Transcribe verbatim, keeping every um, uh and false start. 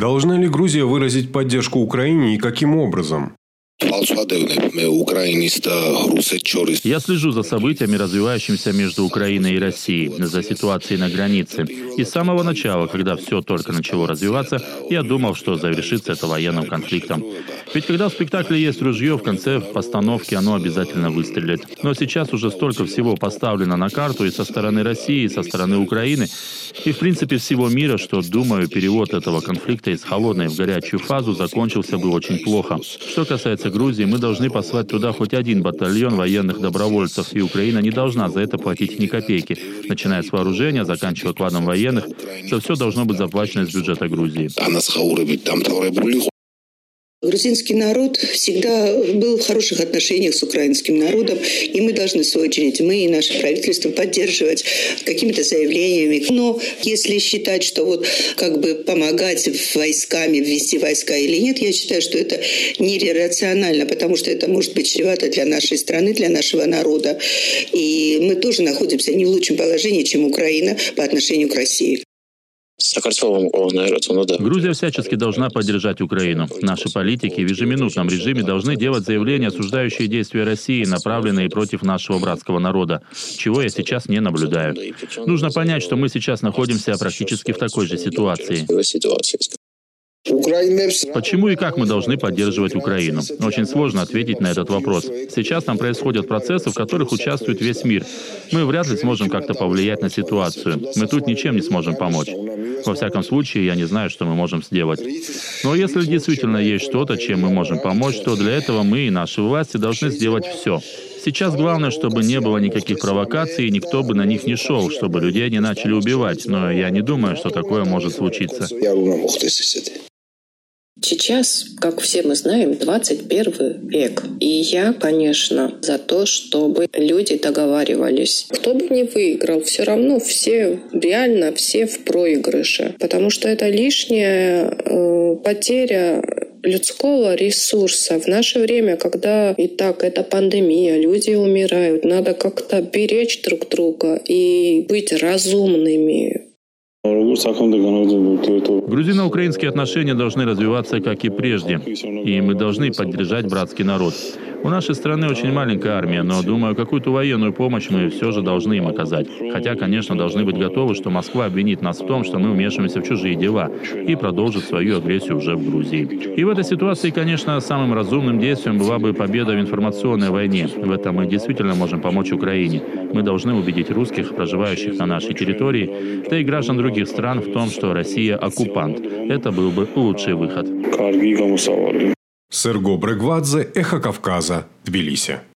Должна ли Грузия выразить поддержку Украине и каким образом? Я слежу за событиями, развивающимися между Украиной и Россией, за ситуацией на границе. И с самого начала, когда все только начало развиваться, я думал, что завершится это военным конфликтом. Ведь когда в спектакле есть ружье, в конце постановки оно обязательно выстрелит. Но сейчас уже столько всего поставлено на карту и со стороны России, и со стороны Украины, и в принципе всего мира, что, думаю, перевод этого конфликта из холодной в горячую фазу закончился бы очень плохо. Что касается Грузии, мы должны послать туда хоть один батальон военных добровольцев, и Украина не должна за это платить ни копейки, начиная с вооружения, заканчивая кладом военных. Это все должно быть заплачено из бюджета Грузии. Грузинский народ всегда был в хороших отношениях с украинским народом, и мы должны, в свою очередь, мы и наше правительство поддерживать какими-то заявлениями. Но если считать, что вот как бы помогать войсками, ввести войска или нет, я считаю, что это нерационально, потому что это может быть чревато для нашей страны, для нашего народа. И мы тоже находимся не в лучшем положении, чем Украина по отношению к России. Грузия всячески должна поддержать Украину. Наши политики в ежеминутном режиме должны делать заявления, осуждающие действия России, направленные против нашего братского народа, чего я сейчас не наблюдаю. Нужно понять, что мы сейчас находимся практически в такой же ситуации. Почему и как мы должны поддерживать Украину? Очень сложно ответить на этот вопрос. Сейчас там происходят процессы, в которых участвует весь мир. Мы вряд ли сможем как-то повлиять на ситуацию. Мы тут ничем не сможем помочь. Во всяком случае, я не знаю, что мы можем сделать. Но если действительно есть что-то, чем мы можем помочь, то для этого мы и наши власти должны сделать все. Сейчас главное, чтобы не было никаких провокаций, и никто бы на них не шел, чтобы людей не начали убивать. Но я не думаю, что такое может случиться. Сейчас, как все мы знаем, двадцать первый век. И я, конечно, за то, чтобы люди договаривались. Кто бы ни выиграл, все равно все, реально все в проигрыше. Потому что это лишняя э, потеря людского ресурса. В наше время, когда и так это пандемия, люди умирают, надо как-то беречь друг друга и быть разумными. Грузино-украинские отношения должны развиваться, как и прежде, и мы должны поддержать братский народ. У нашей страны очень маленькая армия, но, думаю, какую-то военную помощь мы все же должны им оказать. Хотя, конечно, должны быть готовы, что Москва обвинит нас в том, что мы вмешиваемся в чужие дела и продолжит свою агрессию уже в Грузии. И в этой ситуации, конечно, самым разумным действием была бы победа в информационной войне. В этом мы действительно можем помочь Украине. Мы должны убедить русских, проживающих на нашей территории, да и граждан других стран в том, что Россия – оккупант. Это был бы лучший выход. Серго Брегвадзе, Эхо Кавказа, Тбилиси.